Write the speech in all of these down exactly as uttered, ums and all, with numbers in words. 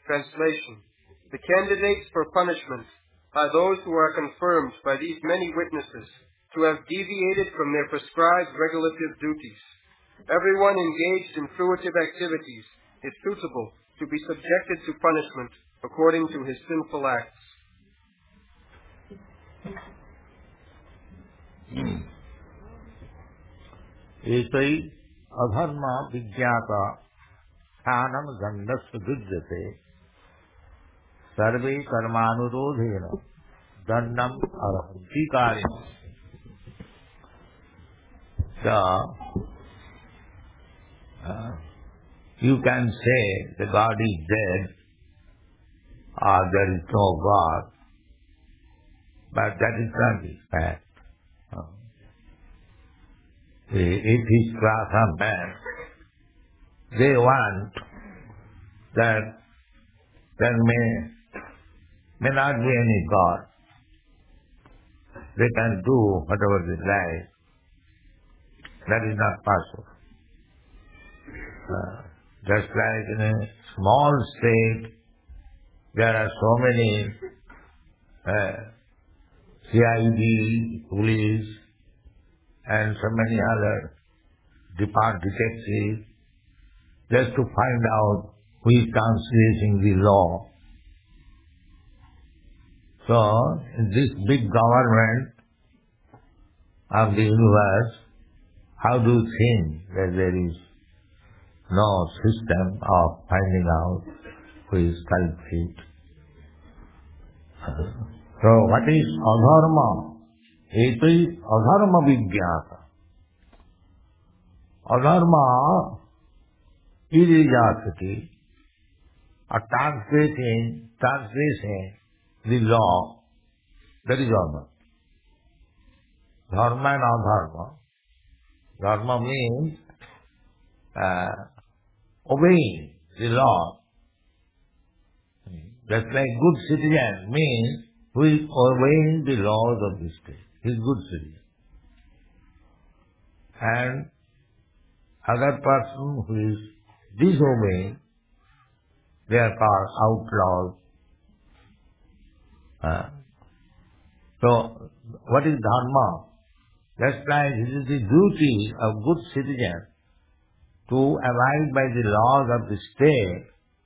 Translation. The candidates for punishment are those who are confirmed by these many witnesses to have deviated from their prescribed regulative duties. Everyone engaged in fruitive activities is suitable to be subjected to punishment according to his sinful acts. एतै अधर्म विज्ञात स्थानं गन्धस्य विद्यते सर्वे कर्मानुरोधेन दंडम अर्हन्ति कारिणः. So, uh, you can say the God is dead or there is no God, but that is not the fact. Uh, the atheist class of man, they want that there may, may not be any God. They can do whatever they like. That is not possible. Uh, just like in a small state, there are so many uh, C I D, police, and so many other department detectives, just to find out who is transgressing the law. So, in this big government of the universe, how do you think that there is no system of finding out who is culprit? So, what is adharma? It is adharma vijnata. Adharma, irreligiosity, or transgressing, transgressing the law, that is dharma. Dharma and adharma. Dharma means uh, obeying the law. Just like good citizen means who is obeying the laws of the state. He is good citizen. And other person who is disobeying, they are called outlaws. Uh, so, what is dharma? Just like it is the duty of good citizen to abide by the laws of the state.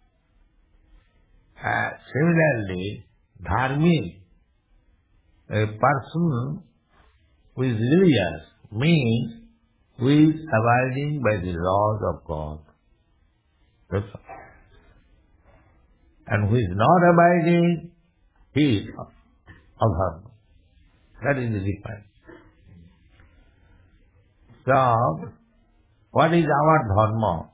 Uh, similarly, dharmic, a person who is religious, means who is abiding by the laws of God. That's all. And who is not abiding, he is adharma. That is the difference. So, what is our dharma?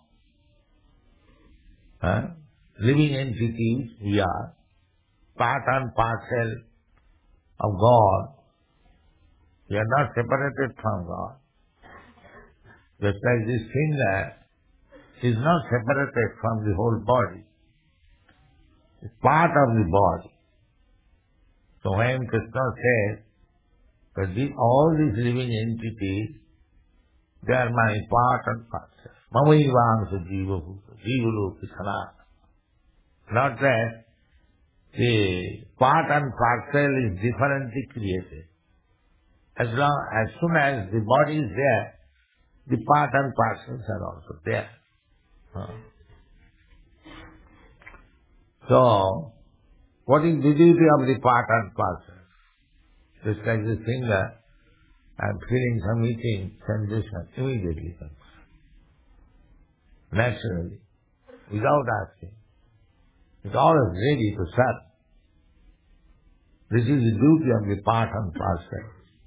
Huh? Living entities we are, part and parcel of God. We are not separated from God. Just like this finger is not separated from the whole body. It's part of the body. So when Krishna says that the, all these living entities, they are my part and parcel. Mamaivansa jiva bhuta, jiva loki sanatana. Not that the part and parcel is differently created. As long, as soon as the body is there, the part and parcels are also there. Huh. So, what is the duty of the part and parcel? Just like the finger, I am feeling some itching sensation, immediately comes. Naturally, without asking. It's always ready to serve. This is the duty of the part and parcel.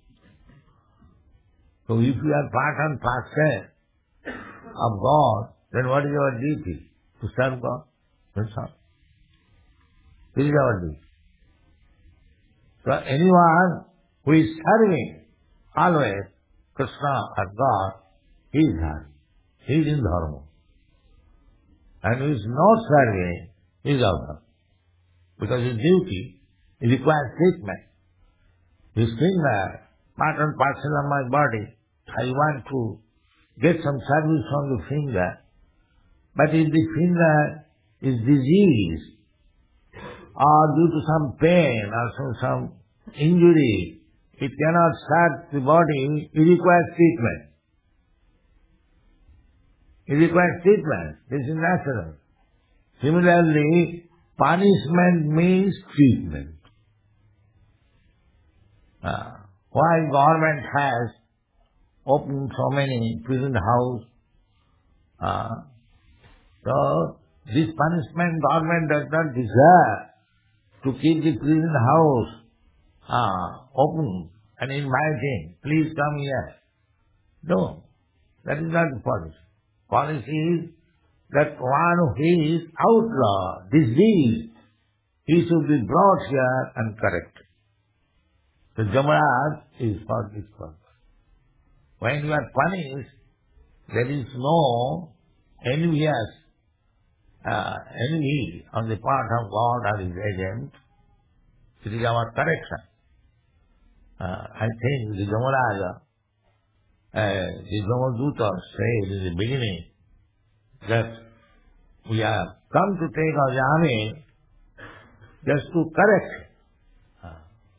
So if you are part and parcel of God, then what is your duty? To serve God? That's all. This is our duty. So anyone who is serving always Krishna or God, he is happy. He is in dharma. And who is not serving, he is out of. Because his duty, he requires treatment. This finger, part and parcel of my body, I want to get some service from the finger. But if the finger is diseased, or due to some pain or some, some injury, it cannot serve the body, it requires treatment. It requires treatment. This is natural. Similarly, punishment means treatment. Uh, why government has opened so many prison houses? Uh, so, this punishment government does not desire to keep the prison house uh, open and inviting, please come here. No, that is not the policy. Policy is that one who is outlaw, diseased, he should be brought here and corrected. The Jamaraj is for this purpose. When you are punished, there is no envious uh, envy on the part of God or His agent. It is our correction. Uh, I think the Jamaraja, uh, the Jamaduta said in the beginning that we have come to take our army just to correct. Uh,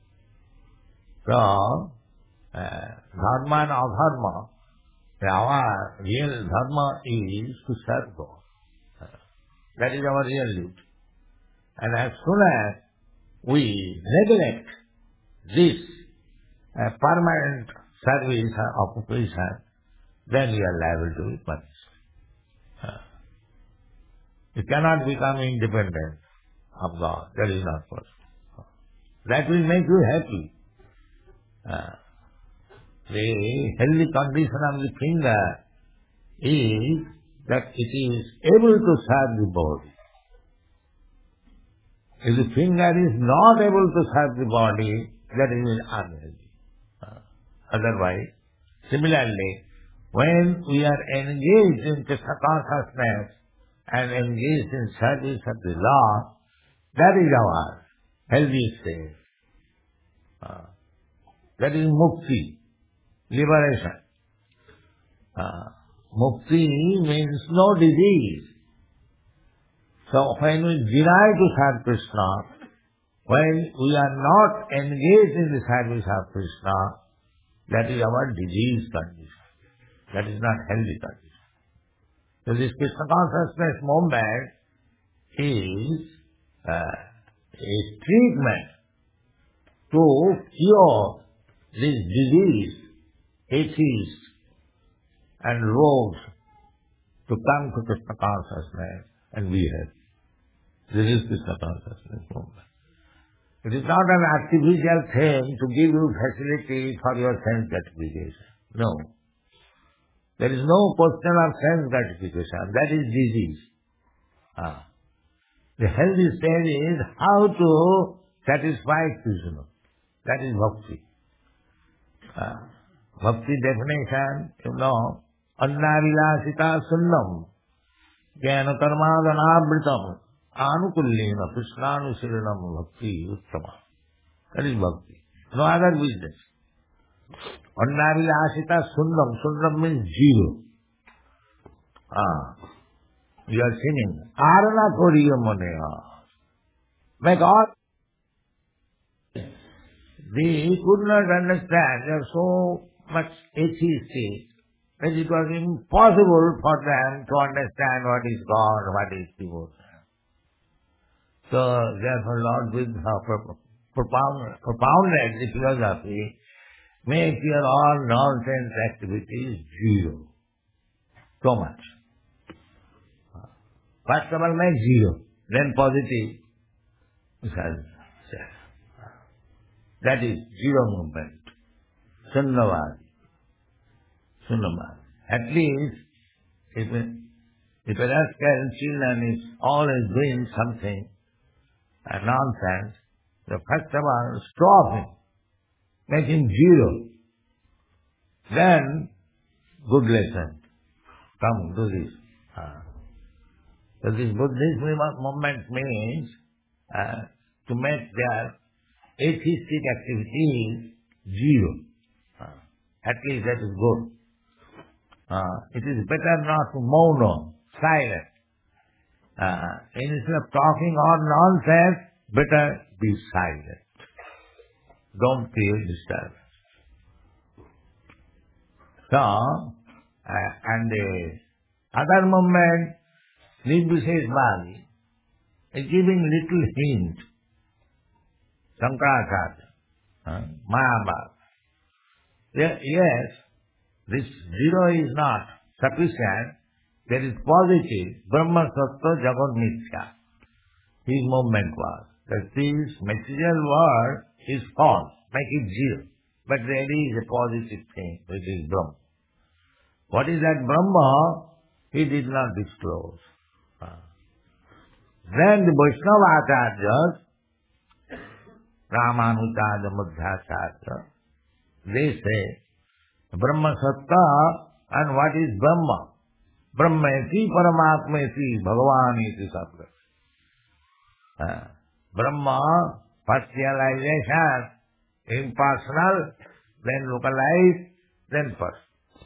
so, uh, dharma and adharma, our real dharma is to serve God. Uh, that is our real duty. And as soon as we neglect this uh, permanent service or occupation, then we are liable to be punished. Uh, you cannot become independent of God. That is not possible. That will make you happy. Uh, the healthy condition of the finger is that it is able to serve the body. If the finger is not able to serve the body, that is unhealthy. Uh, otherwise, similarly, when we are engaged in Krishna consciousness and engaged in service of the Lord, that is our healthy state. Uh, that is mukti, liberation. Uh, mukti means no disease. So when we deny to serve Krishna, when we are not engaged in the service of Krishna, that is our disease condition. That is not healthy condition. So this Krishna consciousness movement is uh, a treatment to cure this disease, atheist and rogues to come to Krishna consciousness and be happy. This is Krishna consciousness movement. It is not an artificial thing to give you facility for your sense gratification. No. There is no question of sense gratification. That is disease. Ah. The healthy state is how to satisfy Krishna. That is bhakti. Ah. Bhakti definition, you know, annavilasita sunnam, jnana karmadhanabhritam, anukullena krishnanusiranam bhakti uttama. That is bhakti. No other business. Annavilasita sunnam. Sunnam means zero. Ah. You are singing. Arana koriya maneha. Make all. They could not understand. They are so much atheistic that it was impossible for them to understand what is God, what is devotion. So therefore Lord Buddha propound, propounded the philosophy, make your all nonsense activities zero. So much. First of all make zero, then positive. That is zero movement. Sunnavadi. Sunnavadi. At least, if a, if a rascal children is always doing something, a nonsense, the first of all, stop him. Make him zero. Then, good lesson. Come, do this. Uh, so this Buddhist movement means uh, to make their atheistic activities zero. Uh, at least that is good. Uh, it is better not to moan on, silent. Uh, instead of talking all nonsense, better be silent. Don't create disturbance. So, uh, and the other moment, Nirvishesh Bali is giving little hint. Shankaracharya, uh, Mahabharata. Yes, yes, this zero is not sufficient. There is positive. Brahma Sattva Jagat Mithya. His movement was that this material world is false, make it zero. But there is a positive thing, which is Brahma. What is that Brahma? He did not disclose. Uh. Then the Vaishnava Acharyas, Ramanujarya, Madhvacharya, they say, Brahma Satta, and what is Brahma? Brahmeti Paramatmeti Bhagavaniti Sattva. Uh, Brahma, first realization, impersonal, then localized, then first.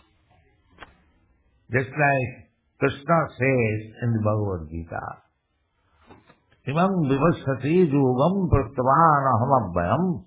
Just like Krishna says in the Bhagavad Gita, Imam vivasati yugam prattavan aham abhayam.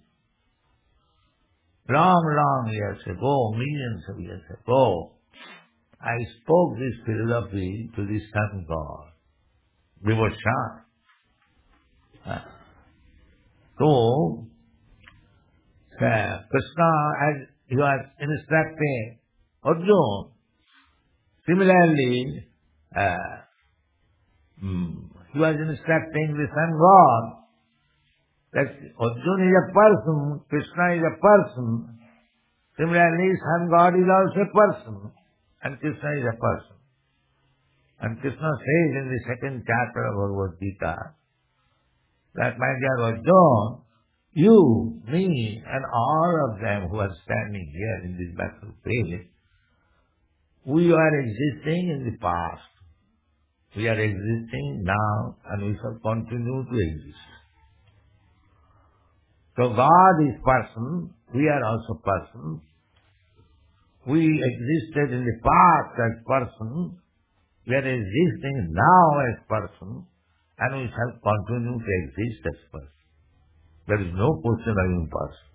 Long, long years ago, millions of years ago, I spoke this philosophy to the sun god, Vivasha. Uh, so, uh, Krishna, as he was instructing Arjuna, similarly, uh, mm, he was instructing the sun god that Arjuna is a person, Krishna is a person. Similarly, sun god is also a person, and Krishna is a person. And Krishna says in the second chapter of Bhagavad Gita that, my dear Arjuna, you, me, and all of them who are standing here in this battlefield, we are existing in the past. We are existing now, and we shall continue to exist. So God is person, we are also person. We existed in the past as person, we are existing now as person, and we shall continue to exist as person. There is no question of impersonal.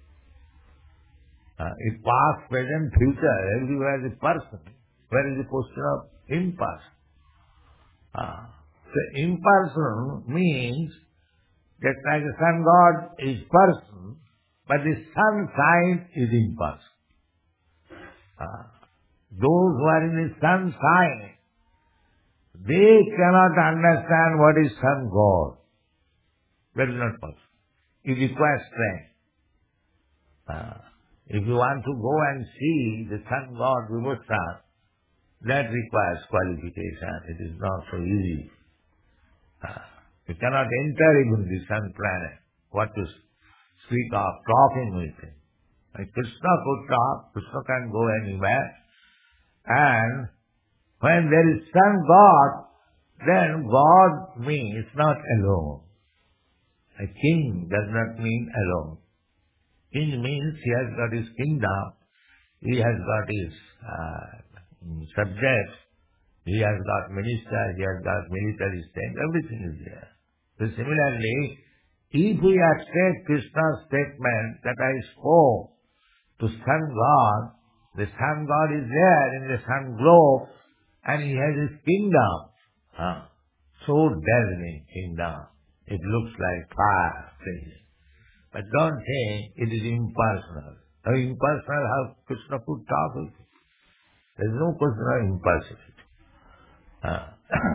Uh, in past, present, future, everywhere is a person. Where is the question of impersonal? Uh, so impersonal means that like the sun god is person, but the sun sign is impersonal. Uh, those who are in the sun sign, they cannot understand what is sun god. That is not possible. It requires strength. Uh, if you want to go and see the sun god Vivasha, that requires qualification. It is not so easy. Uh, you cannot enter even the sun planet. What to speak of talking with him. Like Krishna could talk, Krishna can go anywhere. And when there is sun god, then God means not alone. A king does not mean alone. King means he has got his kingdom, he has got his uh, subjects, he has got ministers, he has got military strength, everything is there. So similarly, if we accept Krishna's statement that I spoke to sun god, the sun god is there in the sun globe and he has his kingdom. Huh? So dazzling kingdom. It looks like fire. But don't think it is impersonal. How impersonal, how Krishna could talk with you? There is no question of impersonality. Uh,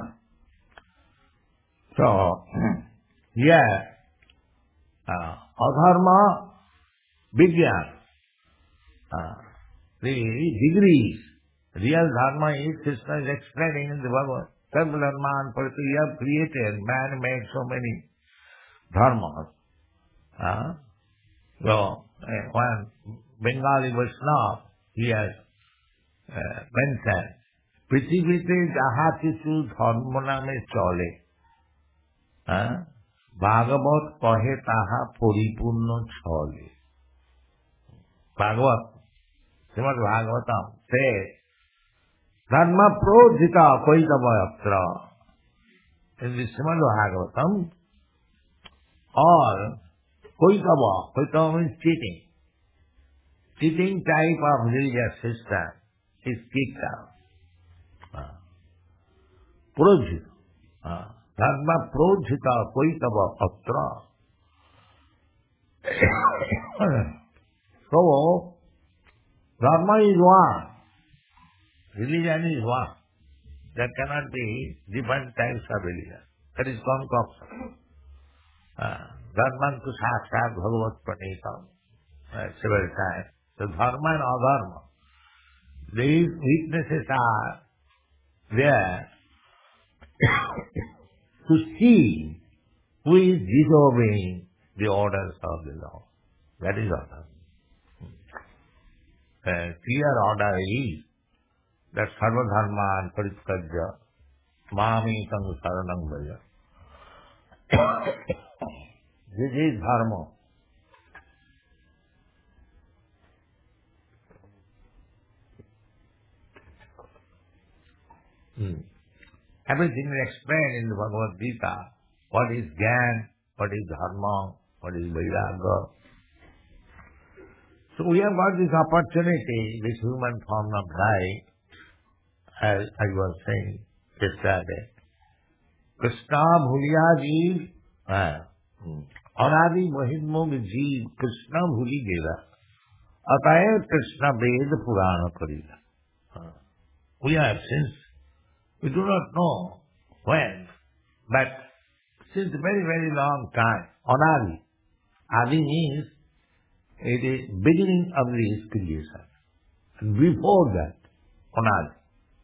so, yeah, uh, adharma, vigyan, uh, the degrees, real dharma is Krishna is explaining in the Bhagavad. Sarvadharman Parati, you have created, man made so many dharmas. Uh, so, uh, one Bengali Vaishnava, he has uh, mentioned, Prithivite jaha kichu dharma name chole, uh, Bhagavat kahe taha paripurna chole. Bhagavat, Srimad Bhagavatam says, Dharma prodhita koitavayatra. In the Srimad Bhagavatam, or koitava. Koitava means cheating. Cheating type of religious system is kicked out. Uh, Projita. Uh, Dharma projita koitava patra. So, Dharma is one. Religion is one. There cannot be different types of religion. That is concoction. Dharma to sakshat bhagavat pranita. Several times. So dharma and adharma. These weaknesses are there to see who is disobeying the orders of the Lord. That is order. A clear order is that sarva dharma and parityajya mamekam saranam vraja. This is dharma. Hmm. Everything is explained in the Bhagavad Gita. What is Gyan, what is dharma, what is vairagya. So we have got this opportunity, this human form of life, as I was saying yesterday. Krishna bhuliya jeev, anadi mahimog jeev, Krishna bhuli gela. Ataev Krishna ved purana karila. We have since, we do not know when, but since a very, very long time, anadi. Adi means it is beginning of this creation. And before that, anadi.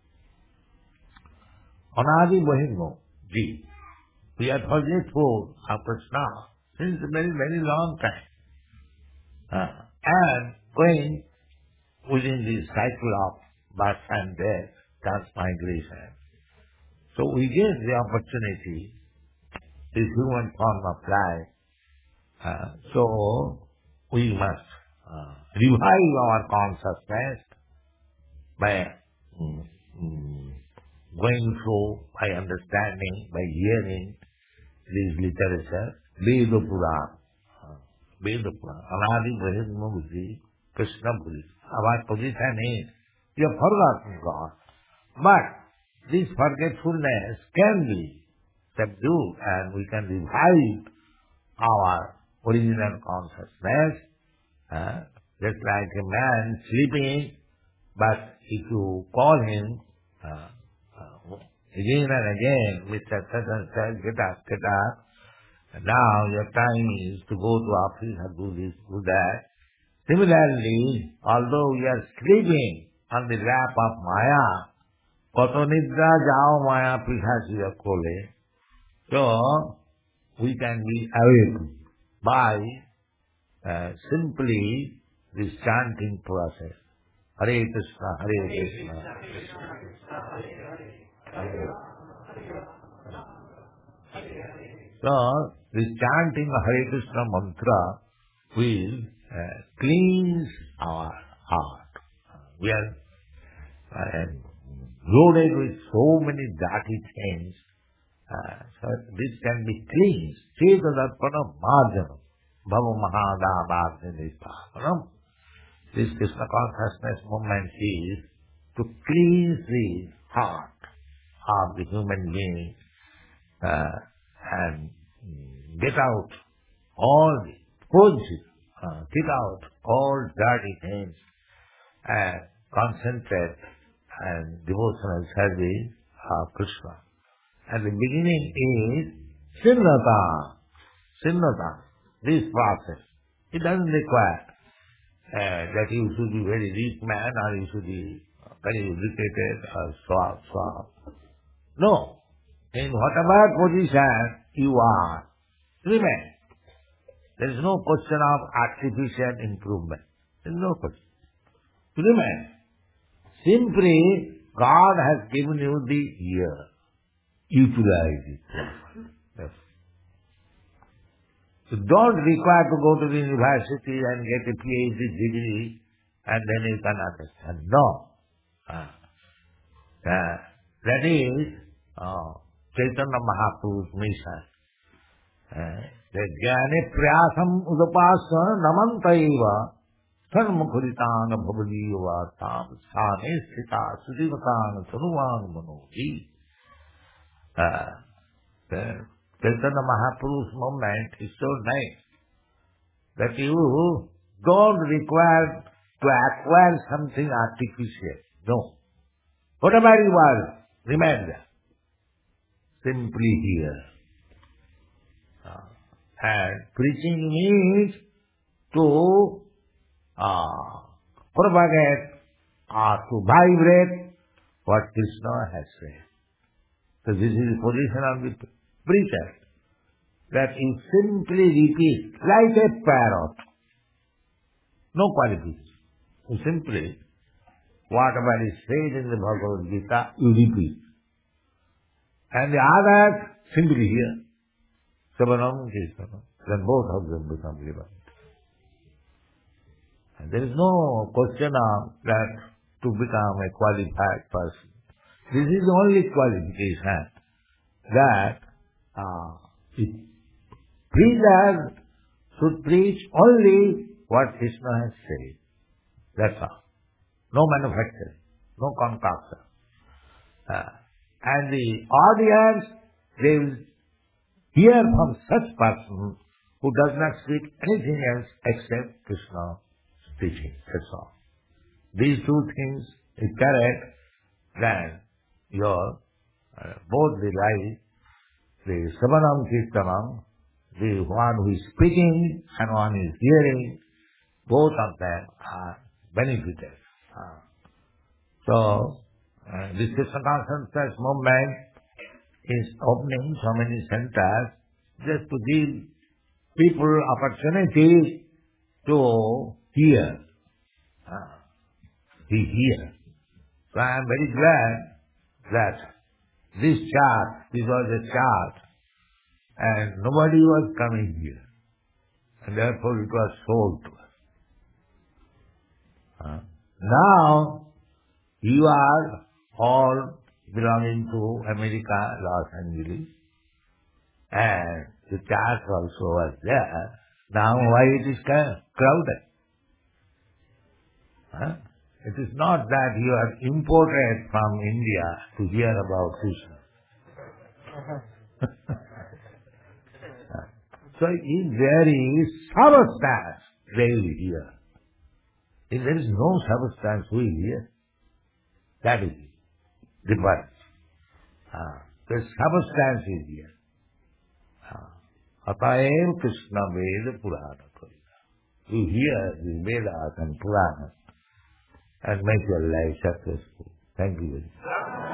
Anadi Mahimmo, Ji. We are forgetful of Krishna since a very, very long time. Uh, and going within this cycle of birth and death, transmigration. So we get the opportunity, this human form of life. Uh, so we must uh, revive our consciousness by mm, mm, going through, by understanding, by hearing these literature, Veda Purana. Uh, Veda Purana. Anadi Brahma Buddhi, Krishna Buddhi. Our position is, we have forgotten God. But this forgetfulness can be subdued and we can revive our original consciousness, uh, just like a man sleeping, but if you call him uh, uh, again and again, Mister Such and such, get up, get up, and now your time is to go to office and do this, do that. Similarly, although we are sleeping on the lap of Maya, Kato nidra jao Maya pihasiya kole, so we can be awake by uh, simply this chanting process. Hare Krishna, Hare Krishna. So, this chanting Hare Krishna mantra will uh, cleanse our heart. We are uh, loaded with so many dirty things. Uh, so this can be cleansed. Cheta darpana marjanam. Bhava mahadabhagni nipapanam. This Krishna consciousness movement is to cleanse the heart of the human being uh, and get out all the purge, uh, get out all dirty things and concentrate and devotional service of Krishna. And the beginning is Sinnata. Sinnata, this process. It doesn't require uh, that you should be very rich man or you should be very educated or so on, so on. No. In whatever position you are, remain. There is no question of artificial improvement. There is no question. Remain. Simply, God has given you the ear. Utilize it. Yes. So don't require to go to the university and get a PhD degree and then you can understand. No. Uh, uh, that is uh, Chaitanya Mahaprabhu's mission. Uh, that jnane prayasam udapasya namantaiva sarmukhuritang bhavadiva tam sthane sthita sudivatang tanuvang manoji. The Chaitanya Mahaprabhu's movement is so nice that you don't require to acquire something artificial. No. Whatever you are, remain there. Simply here. Uh, and preaching means to uh, propagate or to vibrate what Krishna has said. So this is the position of the preacher, that you simply repeat like a parrot. No qualification. You simply, whatever is said in the Bhagavad Gita, you repeat. And the others simply hear. Savanam Kirtanam. Then both of them become liberated. And there is no question of that to become a qualified person. This is the only qualification that uh, it, preachers should preach only what Krishna has said. That's all. No manufacturing, no concoction. Uh, and the audience, they will hear from such person who does not speak anything else except Krishna's teaching. That's all. These two things is correct, then your uh, both the life, the Savanam Kirtanam, the one who is speaking and one who is hearing, both of them are benefited. Uh, so, uh, this Krishna consciousness movement is opening so many centers just to give people opportunity to hear. Uh, he hear. So I am very glad that this chart, this was a chart, and nobody was coming here. And therefore it was sold to us. Uh, now, you are all belonging to America, Los Angeles, and the chart also was there. Now why it is crowded? Huh? It is not that you are imported from India to hear about Krishna. So if there is substance, they will hear. If there is no substance, who will hear? That is the difference. Uh, the substance is here. Ataev Krishna Veda Purana Karina. You hear the Vedas and Puranas and make your life successful. Thank you very much.